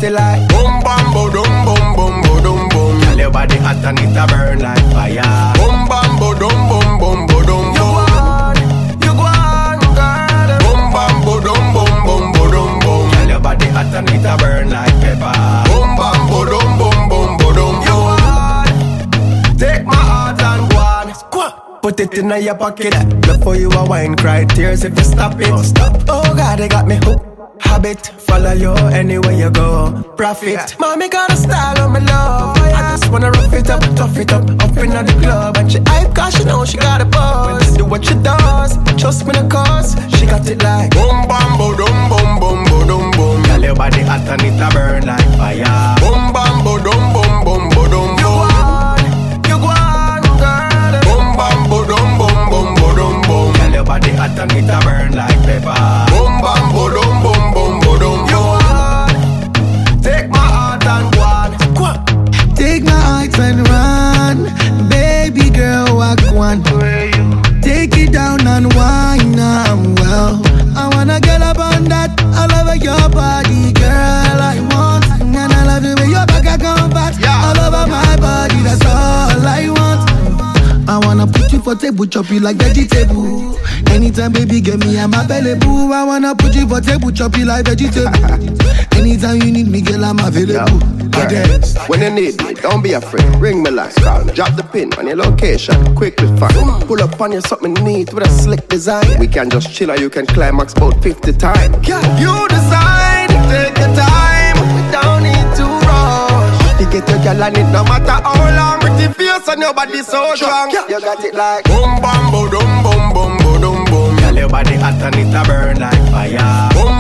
it like boom bam boom boom boom boom boom. Girl, your body hot and it a burn like fire. Boom bam boom boom boom boom boom. You go on, girl. Boom bam boom boom boom boom boom. Girl, your body hot and it a burn like pepper. Boom bam boom boom boom boom. You want take my heart and go on. Put it in your pocket. Before you a wine, cry tears if you stop it. Don't stop. Oh God, they got me hooked. Habit, follow you anywhere you go. Profit, mommy got a style on my love. I just wanna rough it up, tough it up in the club. And she hype cause she know she got a buzz. When she do what she does, trust me the cause. She got it like boom bam boom boom boom boom boom. Girl, your body hot and it a burn like fire. Boom bam boom boom boom boom boom. You go on, girl. Boom bam boom boom boom boom boom. Girl, your body hot and it a burn like pepper. Boom bam boom boom. Take my heart and run, baby girl, walk one. Take it down and wine, I'm well. I wanna get up on that, I love your body, girl, I want. And I love the way your back I come back, all over my body, that's all I want. I wanna put you for table, chop you like vegetable. Anytime, baby, get me, I'm available. I wanna put you for table, chop you like vegetable. Anytime you need me, girl, I'm available. When you need me, don't be afraid. Ring me like call me. Drop the pin on your location, quickly find. Pull up on you something neat with a slick design. We can just chill or you can climax about 50 times. You decide, take your time. We don't need to rush. To get your girl on it no matter how long. Pretty face and your body so strong. You got it like boom bam boom boom boom boom boom boom. Girl, your body hot and it a burn like fire. Boom